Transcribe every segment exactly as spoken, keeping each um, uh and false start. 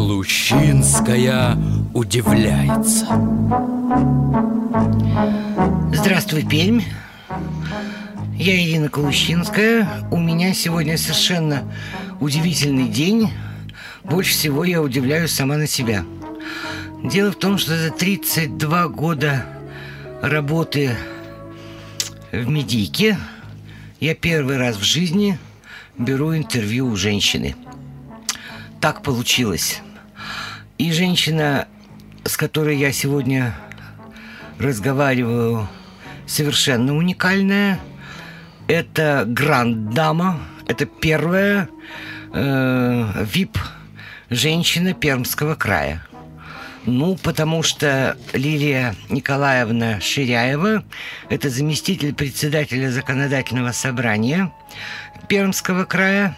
Калущинская удивляется. Здравствуй, Пермь. Я Ирина Калущинская. У меня сегодня совершенно удивительный день. Больше всего я удивляюсь сама на себя. Дело в том, что за тридцать два года работы в медийке я первый раз в жизни беру интервью у женщины. Так получилось. И женщина, с которой я сегодня разговариваю, совершенно уникальная. Это гранд-дама. Это первая э, вип-женщина Пермского края. Ну, потому что Лилия Николаевна Ширяева – это заместитель председателя законодательного собрания Пермского края.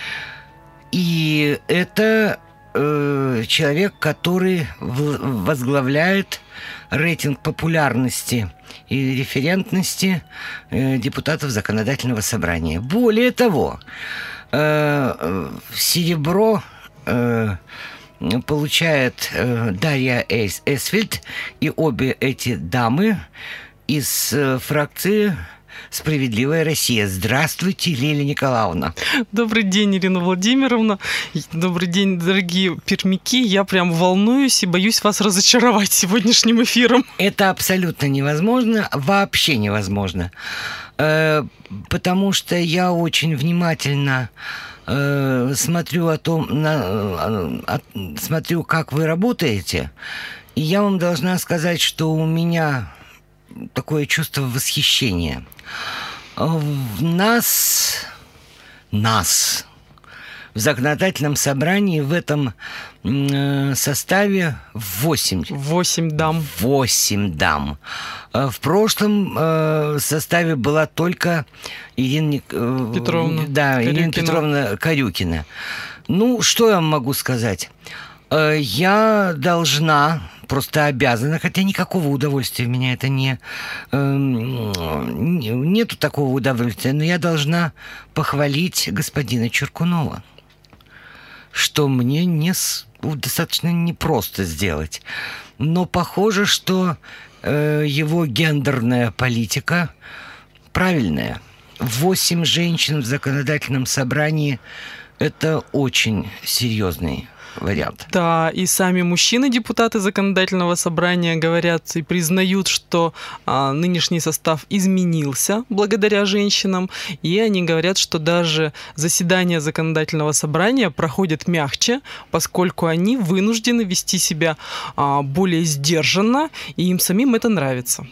И это э, человек, который в, возглавляет рейтинг популярности и референтности э, депутатов законодательного собрания. Более того, э, серебро э, получает э, Дарья Эйс, Эсфельд, и обе эти дамы из э, фракции «Справедливая Россия». Здравствуйте, Лилия Николаевна. Добрый день, Ирина Владимировна. Добрый день, дорогие пермяки. Я прям волнуюсь и боюсь вас разочаровать сегодняшним эфиром. Это абсолютно невозможно, вообще невозможно. Э, потому что я очень внимательно э, смотрю о том, на, э, смотрю, как вы работаете, и я вам должна сказать, что у меня такое чувство восхищения. В нас, нас в законодательном собрании в этом э, составе восемь. Восемь дам. Восемь дам. В прошлом э, составе была только Ирина э, Петровна. Да, Корюкина. Ирина Петровна Корюкина. Ну, что я вам могу сказать? Э, я должна... Просто обязана, хотя никакого удовольствия у меня это не... Э, нету такого удовольствия, но я должна похвалить господина Чуркунова, что мне не, достаточно непросто сделать. Но похоже, что э, его гендерная политика правильная. Восемь женщин в законодательном собрании – это очень серьезный вариант. Да, и сами мужчины-депутаты законодательного собрания говорят и признают, что а, нынешний состав изменился благодаря женщинам, и они говорят, что даже заседания законодательного собрания проходят мягче, поскольку они вынуждены вести себя а, более сдержанно, и им самим это нравится.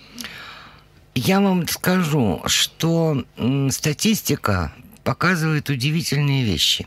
Я вам скажу, что м, статистика показывает удивительные вещи.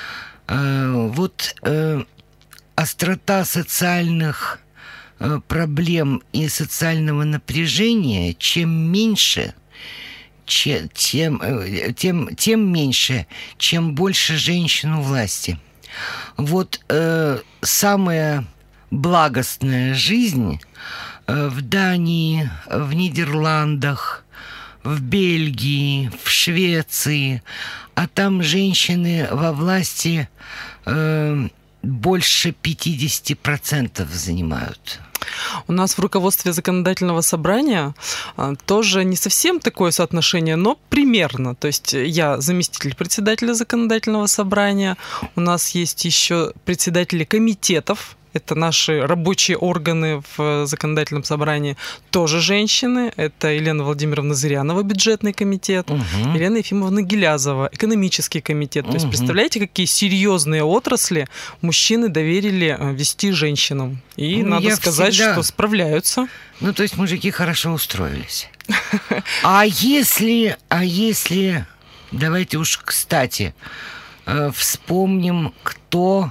Вот э, острота социальных э, проблем и социального напряжения, чем меньше, че, тем, э, тем, тем меньше, чем больше женщин у власти. Вот э, самая благостная жизнь э, в Дании, в Нидерландах, в Бельгии, в Швеции, а там женщины во власти э, больше пятьдесят процентов занимают. У нас в руководстве законодательного собрания а, тоже не совсем такое соотношение, но примерно. То есть я заместитель председателя законодательного собрания, у нас есть еще председатели комитетов. Это наши рабочие органы в законодательном собрании, тоже женщины. Это Елена Владимировна Зырянова, бюджетный комитет, угу. Елена Ефимовна Гилязова, экономический комитет. То есть, угу. представляете, какие серьезные отрасли мужчины доверили вести женщинам. И ну, надо сказать, всегда... что справляются. Ну, то есть мужики хорошо устроились. А если, а если, давайте уж кстати, вспомним, кто...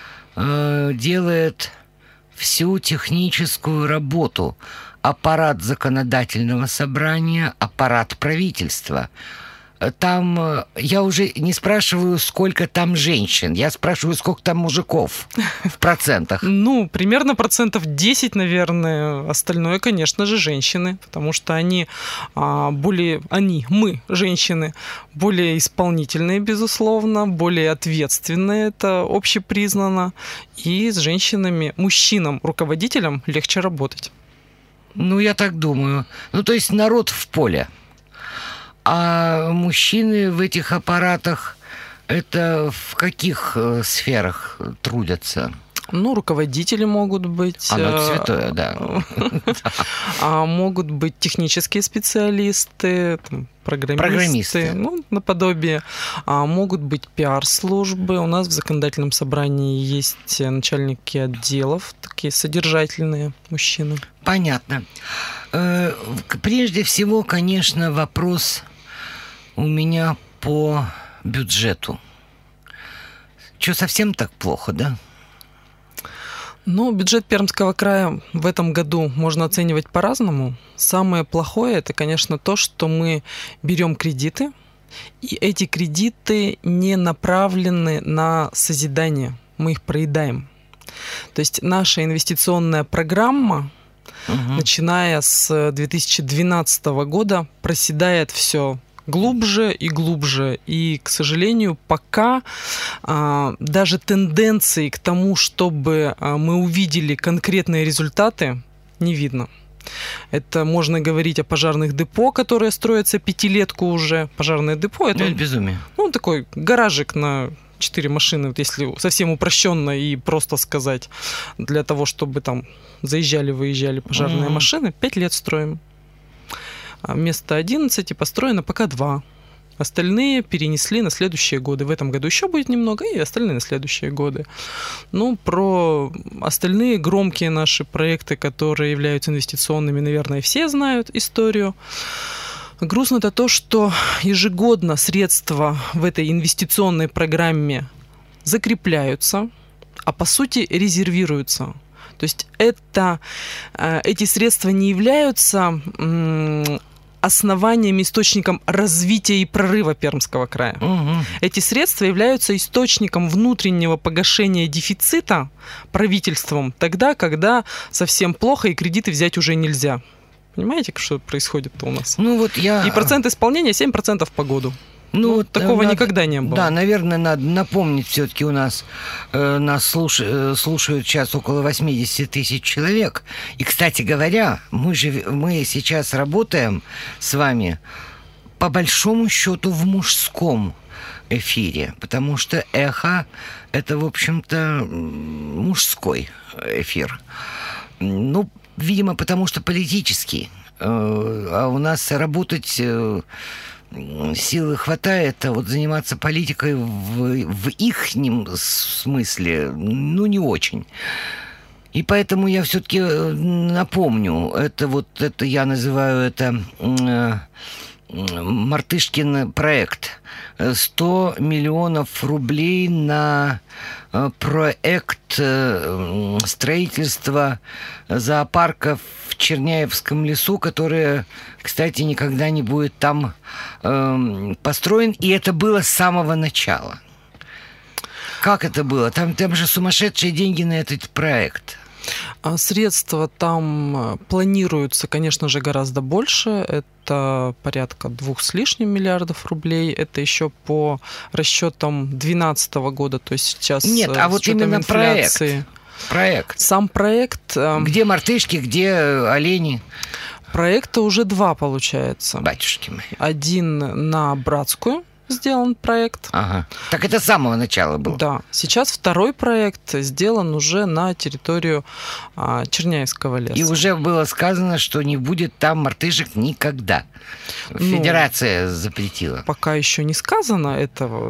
делает всю техническую работу. Аппарат законодательного собрания, аппарат правительства. там э, я уже не спрашиваю, сколько там женщин, я спрашиваю, сколько там мужиков в процентах. Ну, примерно процентов десять, наверное. Остальное, конечно же, женщины, потому что они а, более, они, мы, женщины, более исполнительные, безусловно, более ответственные, это общепризнано. И с женщинами, мужчинам, руководителям легче работать. Ну, я так думаю. Ну, то есть народ в поле. А мужчины в этих аппаратах, это в каких э, сферах трудятся? Ну, руководители могут быть. Оно святое, да. А могут быть технические специалисты, там, программисты, Программисты. Ну, наподобие. А могут быть пиар-службы. У нас в законодательном собрании есть начальники отделов, такие содержательные мужчины. Понятно. Э, Прежде всего, конечно, вопрос у меня по бюджету. Что, совсем так плохо, да? Ну, бюджет Пермского края в этом году можно оценивать по-разному. Самое плохое – это, конечно, то, что мы берем кредиты, и эти кредиты не направлены на созидание, мы их проедаем. То есть наша инвестиционная программа, угу. начиная с две тысячи двенадцатого года, проседает все глубже и глубже. И, к сожалению, пока а, даже тенденции к тому, чтобы а, мы увидели конкретные результаты, не видно. Это можно говорить о пожарных депо, которые строятся пятилетку уже. Пожарное депо – это, это безумие. Ну, такой гаражик на четыре машины, вот если совсем упрощенно и просто сказать, для того, чтобы там заезжали-выезжали пожарные mm-hmm. машины, пять лет строим. Вместо одиннадцати построено пока два. Остальные перенесли на следующие годы. В этом году еще будет немного, и остальные на следующие годы. Ну, про остальные громкие наши проекты, которые являются инвестиционными, наверное, все знают историю. Грустно это то, что ежегодно средства в этой инвестиционной программе закрепляются, а по сути резервируются. То есть это, эти средства не являются основанием, источником развития и прорыва Пермского края. Угу. Эти средства являются источником внутреннего погашения дефицита правительством тогда, когда совсем плохо и кредиты взять уже нельзя. Понимаете, что происходит-то у нас? Ну, вот я... И процент исполнения семь процентов по году. Ну, ну, вот такого надо, никогда не было. Да, наверное, надо напомнить, все-таки у нас э, нас слуш, э, слушают сейчас около восемьдесят тысяч человек. И, кстати говоря, мы же мы сейчас работаем с вами по большому счету в мужском эфире, потому что эхо – это, в общем-то, мужской эфир. Ну, видимо, потому что политический. Э, а у нас работать... Э, силы хватает, а вот заниматься политикой в, в ихнем смысле, ну, не очень. И поэтому я все-таки напомню, это вот, это я называю это э, Мартышкин проект. сто миллионов рублей на проект строительства зоопарка в Черняевском лесу, который, кстати, никогда не будет там э, построен. И это было с самого начала. Как это было? Там, там же сумасшедшие деньги на этот проект. Средства там планируются, конечно же, гораздо больше. Это порядка двух с лишним миллиардов рублей. Это еще по расчетам две тысячи двенадцатого года, то есть сейчас Нет, а вот именно инфляции. проект. Проект. Сам проект. Где мартышки, где олени? Проекта уже два, получается. Батюшки мои. Один на Братскую сделан проект. Ага. Так это с самого начала было? Да. Сейчас второй проект сделан уже на территорию а, Черняевского леса. И уже было сказано, что не будет там мартышек никогда. Федерация ну, запретила. Пока еще не сказано этого.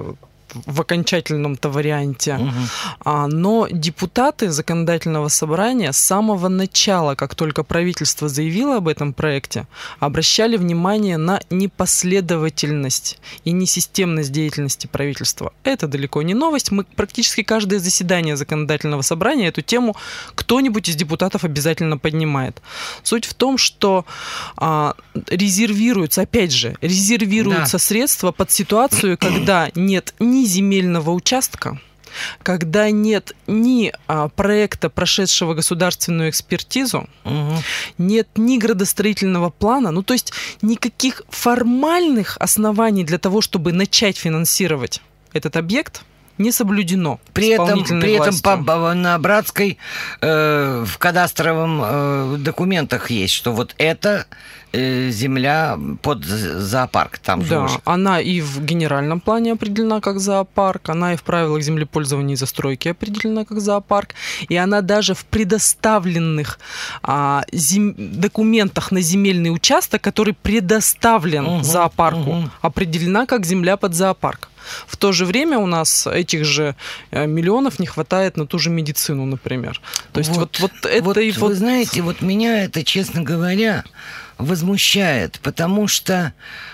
в окончательном-то варианте. Угу. А, но депутаты законодательного собрания с самого начала, как только правительство заявило об этом проекте, обращали внимание на непоследовательность и несистемность деятельности правительства. Это далеко не новость. Мы практически каждое заседание законодательного собрания эту тему кто-нибудь из депутатов обязательно поднимает. Суть в том, что а, резервируются, опять же, резервируются да. средства под ситуацию, когда нет ни земельного участка, когда нет ни а, проекта, прошедшего государственную экспертизу, угу. нет ни градостроительного плана, ну то есть никаких формальных оснований для того, чтобы начать финансировать этот объект, не соблюдено. При этом, при этом по, на Братской э, в кадастровом э, документах есть, что вот это э, земля под зоопарк. Там да, же она и в генеральном плане определена как зоопарк, она и в правилах землепользования и застройки определена как зоопарк, и она даже в предоставленных а, зем... документах на земельный участок, который предоставлен угу, зоопарку, угу. определена как земля под зоопарк. В то же время у нас этих же миллионов не хватает на ту же медицину, например. То есть вот, вот, вот это вот, и вот... Вы знаете, вот меня это, честно говоря, возмущает, потому что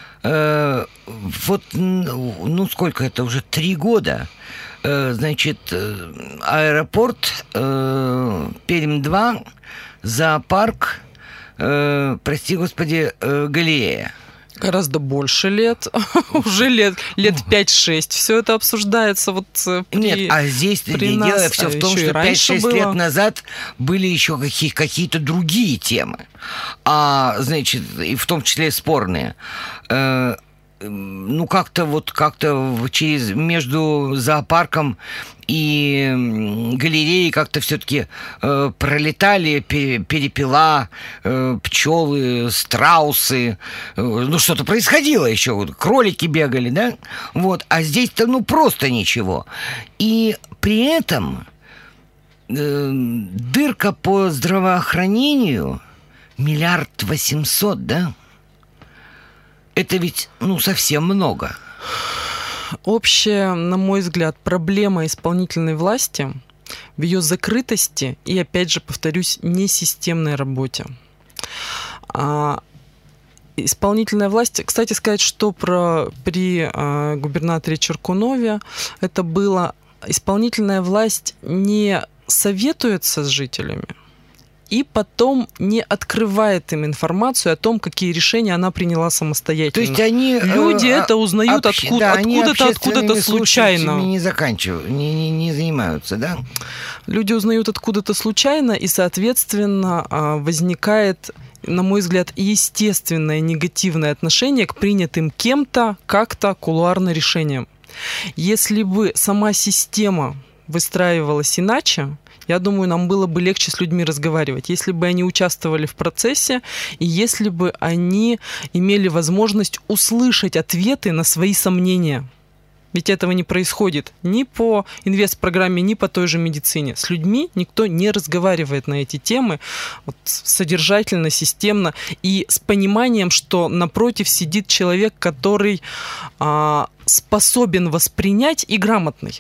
э, вот, ну сколько это, уже три года, э, значит, аэропорт э, Пермь-два, зоопарк, э, прости господи, э, Галерея. Гораздо больше лет, уже лет, лет пять-шесть все это обсуждается. Вот при, Нет, а здесь при дело нас, все а в том, что пять-шесть лет назад были еще какие- какие-то другие темы, а, значит, и в том числе спорные. Э- ну, как-то вот как-то через между зоопарком и галереей как-то все-таки э, пролетали перепела, э, пчелы, страусы, э, ну, что-то происходило еще, вот, кролики бегали, да, вот, а здесь-то, ну, просто ничего. И при этом э, дырка по здравоохранению миллиард восемьсот, да? Это ведь, ну, совсем много. Общая, на мой взгляд, проблема исполнительной власти в ее закрытости и, опять же, повторюсь, несистемной работе. А исполнительная власть, кстати сказать, что про, при а, губернаторе Чиркунове это было, исполнительная власть не советуется с жителями, и потом не открывает им информацию о том, какие решения она приняла самостоятельно. То есть они люди э, это узнают общ... откуда, да, откуда-то, откуда-то случайно. Не заканчивают, не, не, не занимаются, да? Люди узнают откуда-то случайно, и, соответственно, возникает, на мой взгляд, естественное негативное отношение к принятым кем-то как-то кулуарно решениям. Если бы сама система выстраивалась иначе, я думаю, нам было бы легче с людьми разговаривать, если бы они участвовали в процессе и если бы они имели возможность услышать ответы на свои сомнения. Ведь этого не происходит ни по инвестпрограмме, ни по той же медицине. С людьми никто не разговаривает на эти темы вот, содержательно, системно и с пониманием, что напротив сидит человек, который а, способен воспринять и грамотный.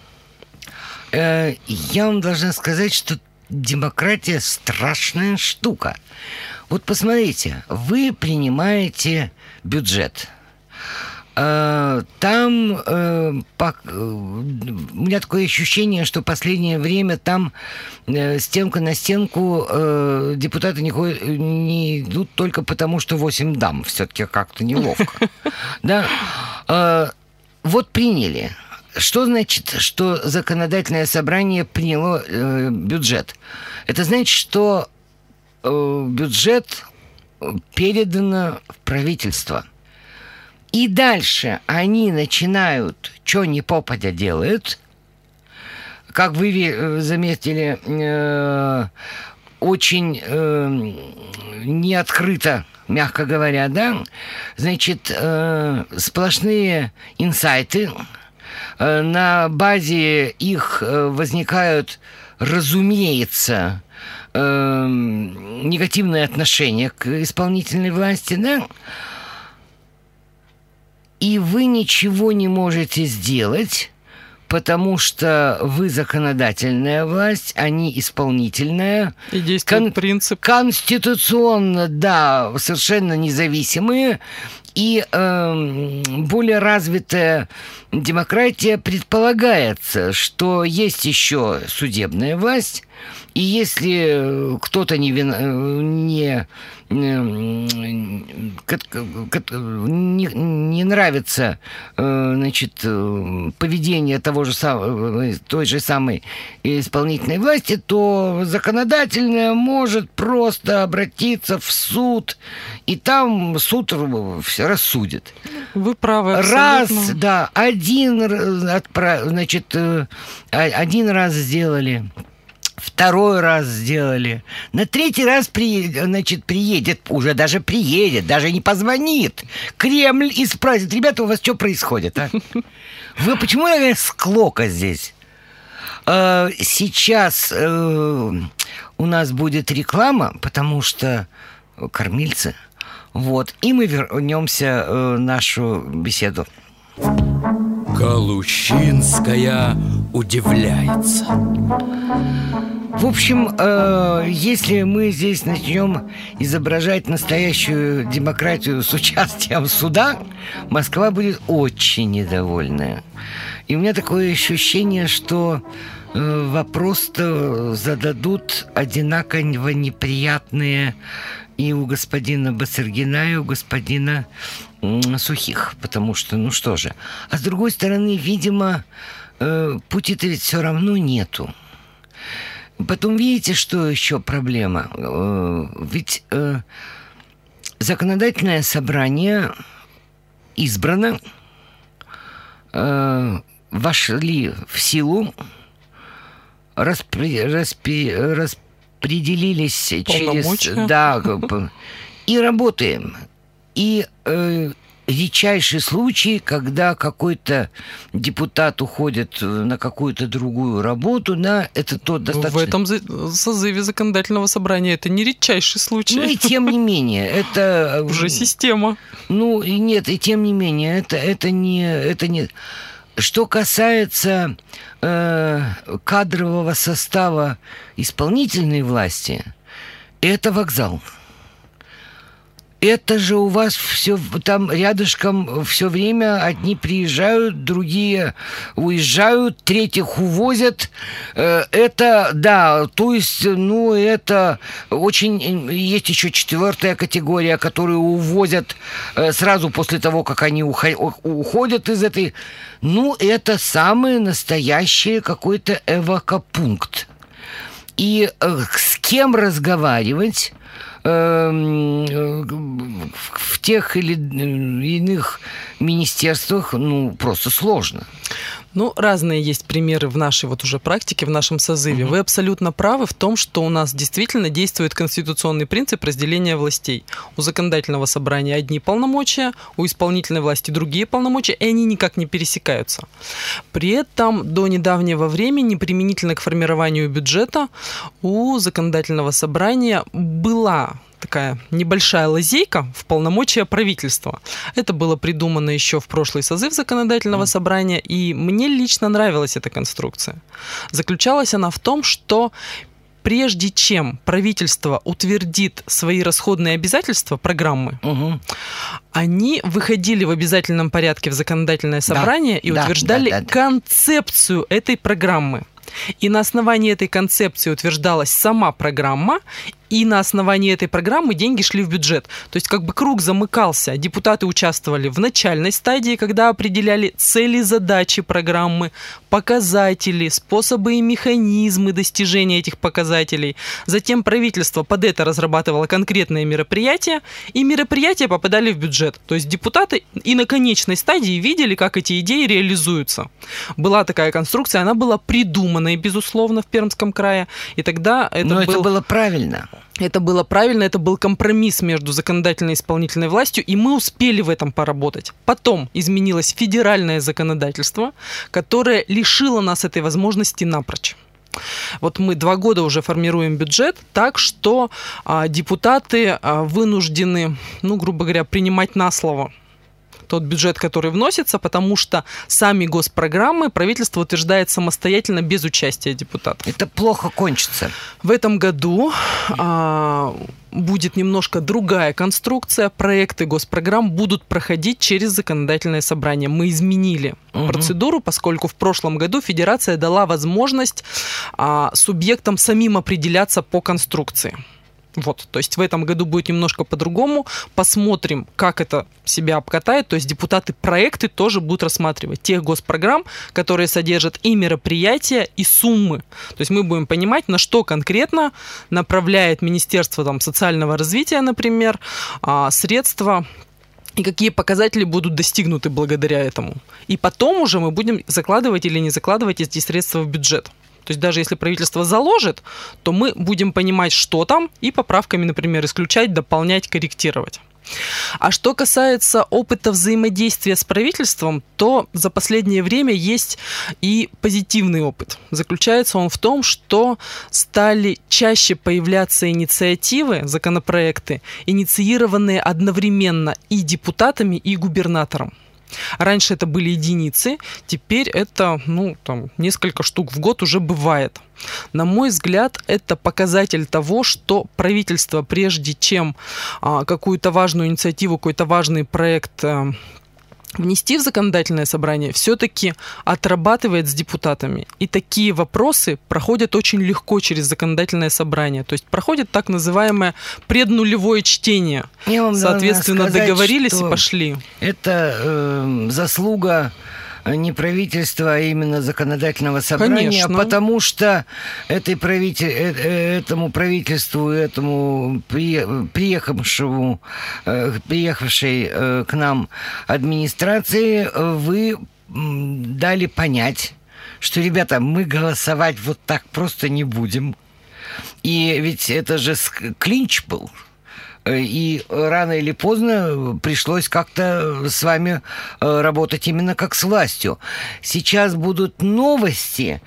Я вам должна сказать, что демократия страшная штука. Вот посмотрите, вы принимаете бюджет. Там у меня такое ощущение, что в последнее время там стенка на стенку депутаты не, ходят, не идут только потому, что восемь дам. Все-таки как-то неловко. Да? Вот приняли. Что значит, что законодательное собрание приняло э, бюджет? Это значит, что э, бюджет передан в правительство. И дальше они начинают, что ни попадя делают. Как вы заметили, э, очень э, неоткрыто, мягко говоря, да? Значит, э, сплошные инсайты. На базе их возникают, разумеется, негативные отношения к исполнительной власти, да? и вы ничего не можете сделать, потому что вы законодательная власть, они исполнительная. И действует Кон- принцип. Конституционно, да, совершенно независимые. И э, более развитая демократия предполагается, что есть еще судебная власть, и если кто-то не, вин... не, не, не нравится, значит, поведение того же самого, той же самой исполнительной власти, то законодательная может просто обратиться в суд, и там суд все рассудит. Вы правы, абсолютно. Раз, да, один, отправ... значит, один раз сделали. Второй раз сделали. На третий раз при, значит, приедет, уже даже приедет, даже не позвонит. Кремль и спросит: ребята, у вас что происходит, а? Вы почему, наверное, склока здесь? Сейчас у нас будет реклама, потому что кормильцы. Вот. И мы вернемся в нашу беседу. Галущинская удивляется. В общем, э, если мы здесь начнем изображать настоящую демократию с участием суда, Москва будет очень недовольная. И у меня такое ощущение, что э, вопрос-то зададут одинаково неприятные и у господина Басаргина, и у господина м, Сухих. Потому что, ну что же. А с другой стороны, видимо, э, пути-то ведь все равно нету. Потом видите, что еще проблема? Э, ведь э, законодательное собрание избрано, э, вошли в силу, распри, распри, распределились через... Да, и работаем. И э, редчайший случай, когда какой-то депутат уходит на какую-то другую работу, на это то достаточно... В этом созыве законодательного собрания это не редчайший случай. Ну и тем не менее, это... Уже система. Ну и нет, и тем не менее, это, это не... Это не... Что касается э, кадрового состава исполнительной власти, это вокзал. Это же у вас все там рядышком все время одни приезжают, другие уезжают, третьих увозят. Это, да, то есть, ну, это очень... Есть еще четвертая категория, которую увозят сразу после того, как они уходят из этой... Ну, это самый настоящий какой-то эвакопункт. И с кем разговаривать... в тех или иных министерствах, ну, просто сложно. Ну, разные есть примеры в нашей вот уже практике, в нашем созыве. Угу. Вы абсолютно правы в том, что у нас действительно действует конституционный принцип разделения властей. У законодательного собрания одни полномочия, у исполнительной власти другие полномочия, и они никак не пересекаются. При этом до недавнего времени, применительно к формированию бюджета, у законодательного собрания была такая небольшая лазейка в полномочия правительства. Это было придумано еще в прошлый созыв законодательного собрания, и мне лично нравилась эта конструкция. Заключалась она в том, что прежде чем правительство утвердит свои расходные обязательства, программы, угу. они выходили в обязательном порядке в законодательное собрание, да, и да, утверждали да, да, да. концепцию этой программы. И на основании этой концепции утверждалась сама программа, и на основании этой программы деньги шли в бюджет. То есть как бы круг замыкался. Депутаты участвовали в начальной стадии, когда определяли цели, задачи программы, показатели, способы и механизмы достижения этих показателей. Затем правительство под это разрабатывало конкретные мероприятия, и мероприятия попадали в бюджет. То есть депутаты и на конечной стадии видели, как эти идеи реализуются. Была такая конструкция, она была придумана, безусловно, в Пермском крае. И тогда это Но был... это было правильно. Это было правильно, это был компромисс между законодательной и исполнительной властью, и мы успели в этом поработать. Потом изменилось федеральное законодательство, которое лишило нас этой возможности напрочь. Вот мы два года уже формируем бюджет так, что а, депутаты а, вынуждены, ну, грубо говоря, принимать на слово тот бюджет, который вносится, потому что сами госпрограммы правительство утверждает самостоятельно без участия депутатов. Это плохо кончится. В этом году а, будет немножко другая конструкция. Проекты госпрограмм будут проходить через законодательное собрание. Мы изменили угу. процедуру, поскольку в прошлом году Федерация дала возможность а, субъектам самим определяться по конструкции. Вот, то есть в этом году будет немножко по-другому. Посмотрим, как это себя обкатает. То есть депутаты проекты тоже будут рассматривать тех госпрограмм, которые содержат и мероприятия, и суммы. То есть мы будем понимать, на что конкретно направляет Министерство там, социального развития, например, средства, и какие показатели будут достигнуты благодаря этому. И потом уже мы будем закладывать или не закладывать эти средства в бюджет. То есть даже если правительство заложит, то мы будем понимать, что там, и поправками, например, исключать, дополнять, корректировать. А что касается опыта взаимодействия с правительством, то за последнее время есть и позитивный опыт. Заключается он в том, что стали чаще появляться инициативы, законопроекты, инициированные одновременно и депутатами, и губернатором. Раньше это были единицы, теперь это ну, там, несколько штук в год уже бывает. На мой взгляд, это показатель того, что правительство, прежде чем а, какую-то важную инициативу, какой-то важный проект а, внести в законодательное собрание, все-таки отрабатывает с депутатами. И такие вопросы проходят очень легко через законодательное собрание. То есть проходит так называемое преднулевое чтение. Я вам Соответственно, сказать, договорились и пошли. Это э, заслуга не правительства, а именно законодательного собрания, Конечно. Потому что этой правитель, этому правительству, этому приехавшему, приехавшей к нам администрации вы дали понять, что, ребята, мы голосовать вот так просто не будем. И ведь это же клинч был. И рано или поздно пришлось как-то с вами работать именно как с властью. Сейчас будут новости.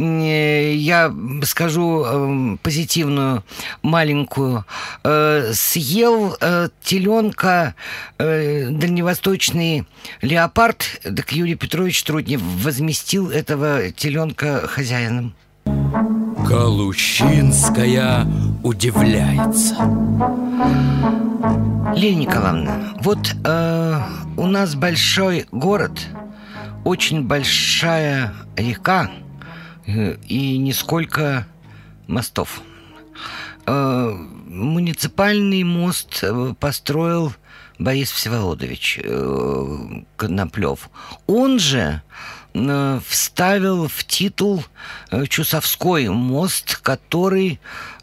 Я скажу позитивную, маленькую. Съел теленка дальневосточный леопард, так Юрий Петрович Трутнев возместил этого теленка хозяином. Калущинская удивляется. Лилия Николаевна, вот э, у нас большой город, очень большая река э, и нисколько мостов. Э, муниципальный мост построил Борис Всеволодович э, Коноплев. Он же э, вставил в титул э, Чусовской мост, который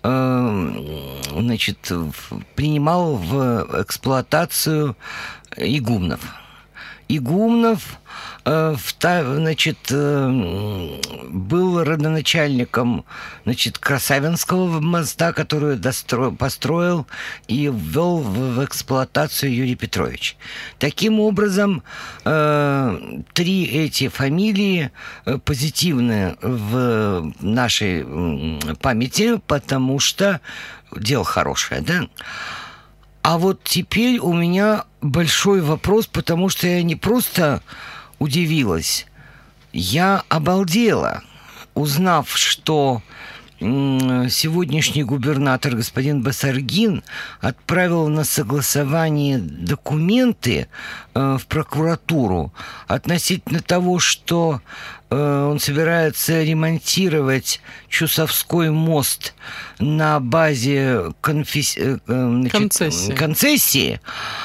э, значит, принимал в эксплуатацию игумнов. Игумнов э, значит, э, был родоначальником значит, Красавинского моста, который достро... построил и ввел в, в эксплуатацию Юрий Петрович. Таким образом, э, три эти фамилии э, позитивны в нашей э, памяти, потому что дело хорошее, да? А вот теперь у меня большой вопрос, потому что я не просто удивилась, я обалдела, узнав, что сегодняшний губернатор господин Басаргин отправил на согласование документы э, в прокуратуру относительно того, что э, он собирается ремонтировать Чусовской мост на базе конфис... э, значит, концессии. концессии.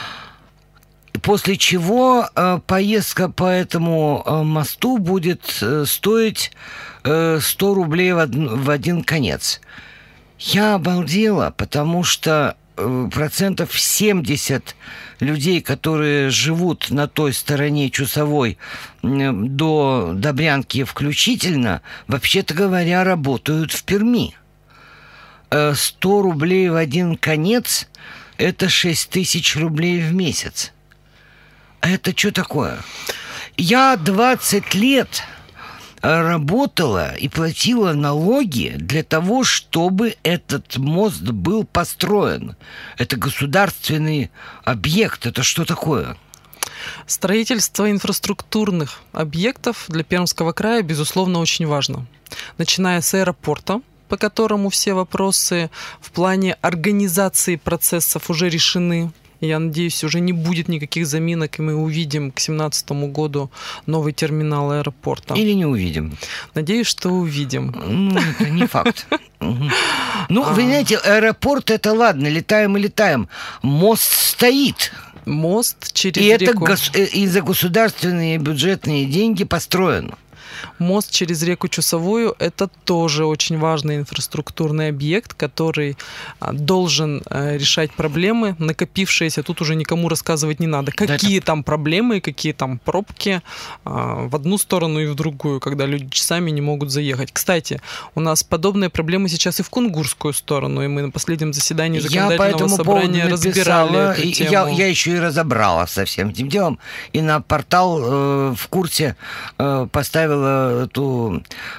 После чего э, поездка по этому э, мосту будет э, стоить э, сто рублей в, од... в один конец. Я обалдела, потому что э, процентов семьдесят людей, которые живут на той стороне Чусовой э, до Добрянки включительно, вообще-то говоря, работают в Перми. Э, сто рублей в один конец – это шесть тысяч рублей в месяц. Это что такое? Я двадцать лет работала и платила налоги для того, чтобы этот мост был построен. Это государственный объект. Это что такое? Строительство инфраструктурных объектов для Пермского края, безусловно, очень важно. Начиная с аэропорта, по которому все вопросы в плане организации процессов уже решены. Я надеюсь, уже не будет никаких заминок, и мы увидим к две тысячи семнадцатому году новый терминал аэропорта. Или не увидим. Надеюсь, что увидим. Ну, это не факт. Ну, вы знаете, аэропорт — это ладно, летаем и летаем. Мост стоит. Мост через и реку. И это и за государственные бюджетные деньги построено. Мост через реку Чусовую – это тоже очень важный инфраструктурный объект, который должен решать проблемы, накопившиеся. Тут уже никому рассказывать не надо, какие да, там проблемы, какие там пробки в одну сторону и в другую, когда люди часами не могут заехать. Кстати, у нас подобные проблемы сейчас и в Кунгурскую сторону, и мы на последнем заседании законодательного собрания разбирали эту тему. Я, я еще и разобрала со всем этим делом, и на портал э, в курсе э, поставила эту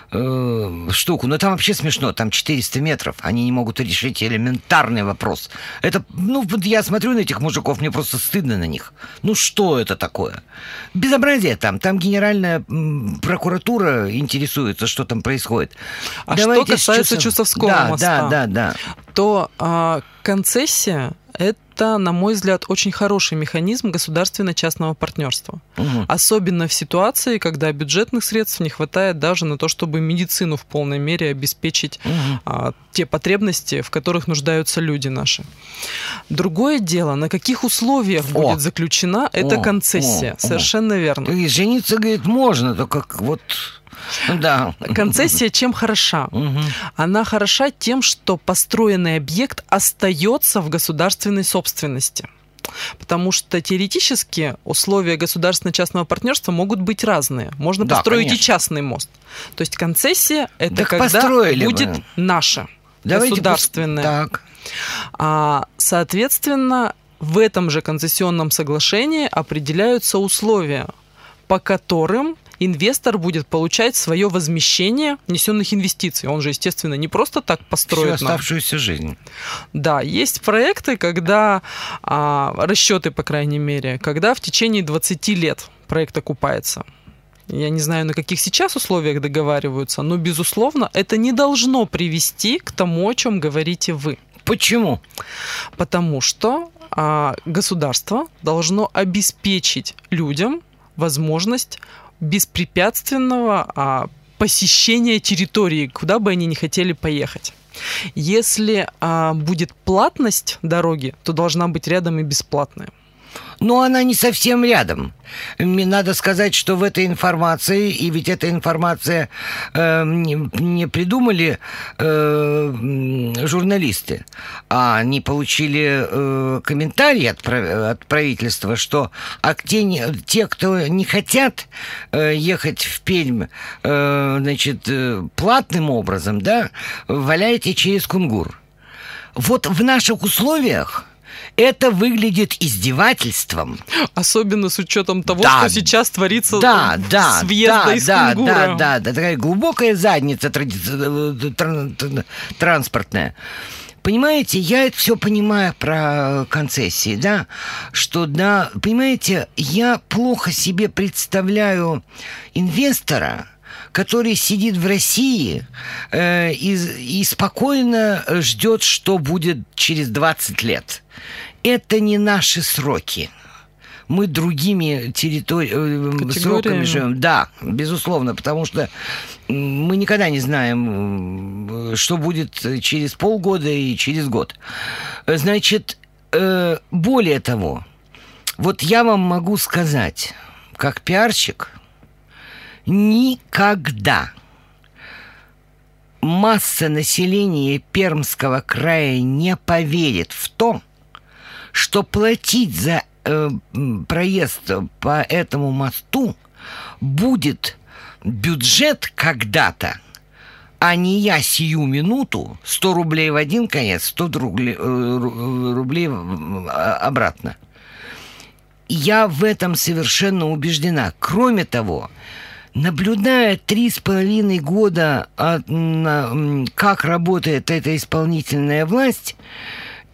э, штуку. Но там вообще смешно. Там четыреста метров. Они не могут решить элементарный вопрос. Это, ну, вот я смотрю на этих мужиков, мне просто стыдно на них. Ну, что это такое? Безобразие там. Там генеральная прокуратура интересуется, что там происходит. А Давайте что касается Чусовского да, моста, да, да, да. то а, концессия – это, на мой взгляд, очень хороший механизм государственно-частного партнерства. Угу. Особенно в ситуации, когда бюджетных средств не хватает даже на то, чтобы медицину в полной мере обеспечить угу. а, те потребности, в которых нуждаются люди наши. Другое дело, на каких условиях о. будет заключена эта о. концессия. О. Совершенно о. верно. И жениться, говорит, можно, только вот... Да. Концессия чем хороша? Угу. Она хороша тем, что построенный объект остается в государственной собственности. Потому что теоретически условия государственно-частного партнерства могут быть разные. Можно да, построить конечно. и частный мост. То есть концессия – это так когда будет бы. наше, Давайте государственное. Так. А, соответственно, в этом же концессионном соглашении определяются условия, по которым инвестор будет получать свое возмещение внесенных инвестиций. Он же, естественно, не просто так построит. Всю оставшуюся жизнь. Да, есть проекты, когда, а, расчеты, по крайней мере, когда в течение двадцати лет проект окупается. Я не знаю, на каких сейчас условиях договариваются, но, безусловно, это не должно привести к тому, о чем говорите вы. Почему? Потому что а, государство должно обеспечить людям возможность беспрепятственного а, посещения территории, куда бы они ни хотели поехать. Если а, будет платность дороги, то должна быть рядом и бесплатная. Но она не совсем рядом. Мне надо сказать, что в этой информации, и ведь эта информация э, не, не придумали э, журналисты, а они получили э, комментарии от, от правительства, что а те, те, кто не хотят э, ехать в Пермь э, значит, э, платным образом, да, валяйте через Кунгур. Вот в наших условиях это выглядит издевательством. Особенно с учетом того, да, что сейчас творится да, да, с въезда да, из да, Кунгура. Да, да, да, такая глубокая задница тради... транспортная. Понимаете, я это все понимаю про концессии, да, что, да, понимаете, я плохо себе представляю инвестора, который сидит в России э, и, и спокойно ждет, что будет через двадцать лет. Это не наши сроки. Мы другими территори... сроками живем. Да, безусловно, потому что мы никогда не знаем, что будет через полгода и через год. Значит, э, более того, вот я вам могу сказать, как пиарщик, никогда масса населения Пермского края не поверит в то, что платить за э, проезд по этому мосту будет бюджет когда-то, а не я сию минуту, сто рублей в один конец, сто рублей, э, рублей обратно. Я в этом совершенно убеждена. Кроме того, наблюдая три с половиной года, от, на, как работает эта исполнительная власть,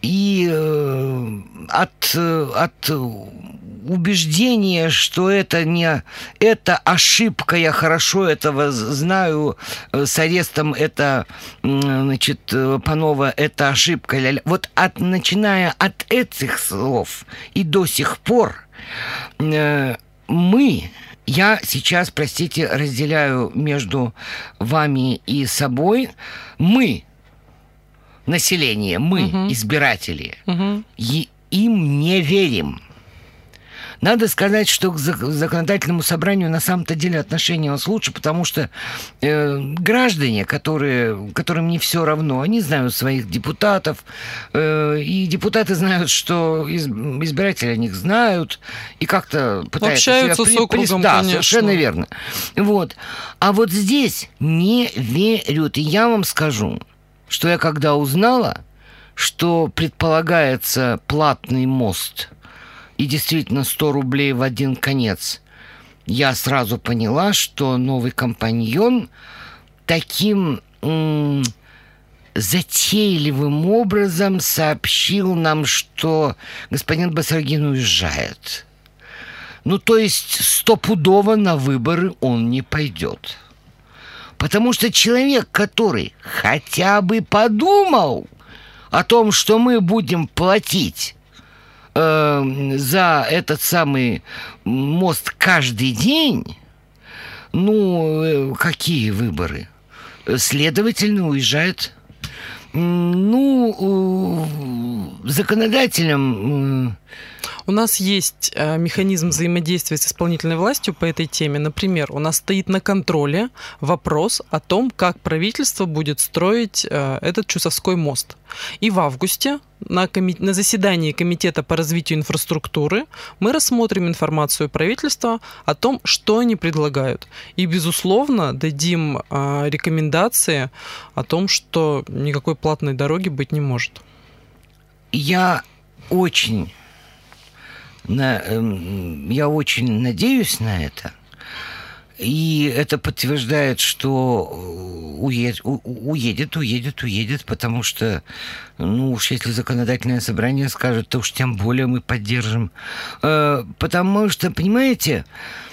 И э, от, от убеждения, что это не это ошибка, я хорошо этого знаю, с арестом это, значит, Панова, это ошибка. Вот от, начиная от этих слов и до сих пор э, мы... Я сейчас, простите, разделяю между вами и собой. Мы, население, мы, угу. избиратели, угу. и им не верим. Надо сказать, что к законодательному собранию на самом-то деле отношение у нас лучше, потому что э, граждане, которые, которым не все равно, они знают своих депутатов, э, и депутаты знают, что из, избиратели о них знают, и как-то пытаются общаются себя с округом, при... Да, конечно. совершенно верно. Вот. А вот здесь не верят. И я вам скажу, что я когда узнала, что предполагается платный мост, и действительно сто рублей в один конец, я сразу поняла, что новый компаньон таким м- затейливым образом сообщил нам, что господин Басаргин уезжает. Ну, то есть стопудово на выборы он не пойдет. Потому что человек, который хотя бы подумал о том, что мы будем платить за этот самый мост каждый день, ну, какие выборы? Следовательно, уезжает. Ну, законодателям... У нас есть механизм взаимодействия с исполнительной властью по этой теме. Например, у нас стоит на контроле вопрос о том, как правительство будет строить этот Чусовской мост. И в августе на, коми... на заседании Комитета по развитию инфраструктуры мы рассмотрим информацию правительства о том, что они предлагают. И, безусловно, дадим э, рекомендации о том, что никакой платной дороги быть не может. Я очень... На, я очень надеюсь на это, и это подтверждает, что уедет, уедет, уедет, уедет, потому что, ну уж если законодательное собрание скажет, то уж тем более мы поддержим. Потому что, понимаете,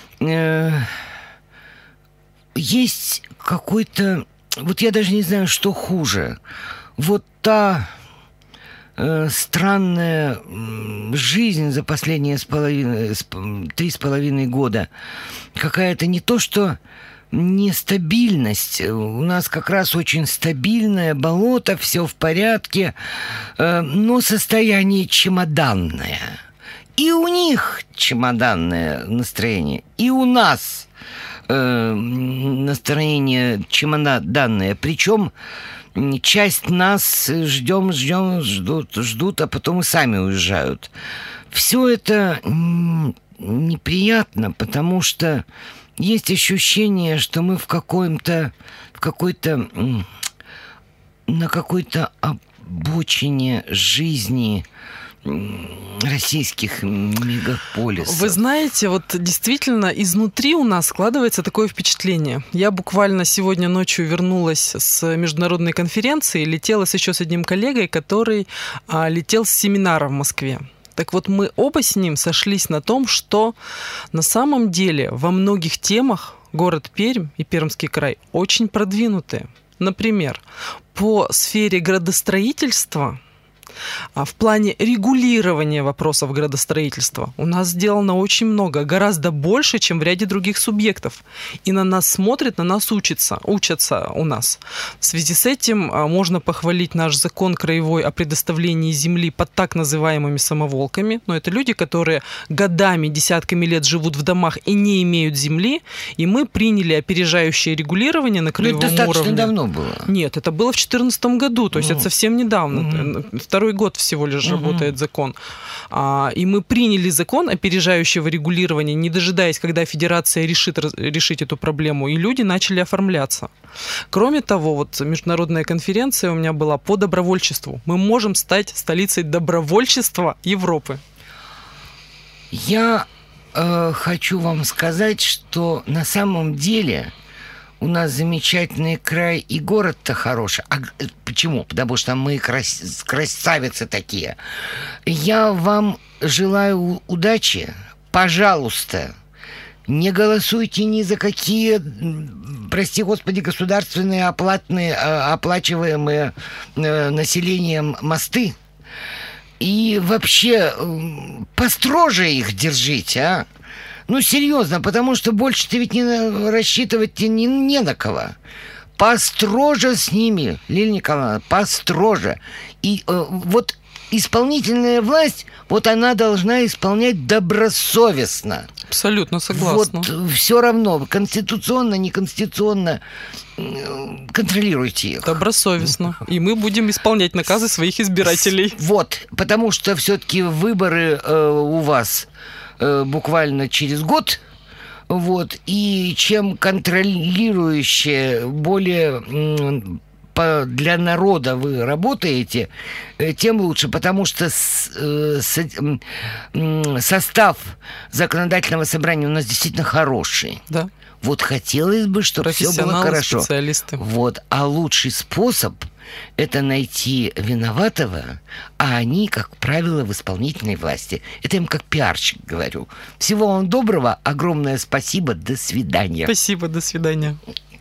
есть какой-то... Вот я даже не знаю, что хуже. Вот та... странная жизнь за последние с половиной, три с половиной года. Какая-то не то, что нестабильность. У нас как раз очень стабильное болото, все в порядке, но состояние чемоданное. И у них чемоданное настроение, и у нас настроение чемоданное. Причем часть нас ждем, ждем, ждут, ждут, а потом и сами уезжают. Все это неприятно, потому что есть ощущение, что мы в каком-то, в какой-то, на какой-то обочине жизни российских мегаполисов. Вы знаете, вот действительно изнутри у нас складывается такое впечатление. Я буквально сегодня ночью вернулась с международной конференции, летела еще с одним коллегой, который а, летел с семинара в Москве. Так вот, мы оба с ним сошлись на том, что на самом деле во многих темах город Пермь и Пермский край очень продвинуты. Например, по сфере градостроительства, в плане регулирования вопросов градостроительства у нас сделано очень много, гораздо больше, чем в ряде других субъектов. И на нас смотрят, на нас учатся, учатся у нас. В связи с этим можно похвалить наш закон краевой о предоставлении земли под так называемыми самоволками. Но это люди, которые годами, десятками лет живут в домах и не имеют земли. И мы приняли опережающее регулирование на краевом уровне. Это достаточно давно было. Нет, это было в две тысячи четырнадцатом году, то есть ну, это совсем недавно. Угу. Второй год всего лишь угу. работает закон. А, и мы приняли закон опережающего регулирования, не дожидаясь, когда федерация решит решить эту проблему, и люди начали оформляться. Кроме того, вот международная конференция у меня была по добровольчеству. Мы можем стать столицей добровольчества Европы. Я э, хочу вам сказать, что на самом деле у нас замечательный край, и город-то хороший. А почему? Потому что мы крас... красавицы такие. Я вам желаю удачи. Пожалуйста, не голосуйте ни за какие, прости господи, государственные оплатные, оплачиваемые населением мосты. И вообще, построже их держите, а? Ну, серьезно, потому что больше-то ведь не рассчитывать не, не на кого. Построже с ними, Лилия Николаевна, построже. И э, вот исполнительная власть, вот она должна исполнять добросовестно. Абсолютно согласна. Вот все равно, конституционно, неконституционно, контролируйте их. Добросовестно. И мы будем исполнять наказы своих избирателей. Вот, потому что все-таки выборы э, у вас э, буквально через год. Вот, и чем контролирующее более м, по, для народа вы работаете, э, тем лучше, потому что с, э, с, э, состав законодательного собрания у нас действительно хороший. Да. Вот хотелось бы, чтобы все было хорошо. Специалисты. Вот, а лучший способ – это найти виноватого, а они, как правило, в исполнительной власти. Это им как пиарщик говорю. Всего вам доброго, огромное спасибо, до свидания. Спасибо, до свидания.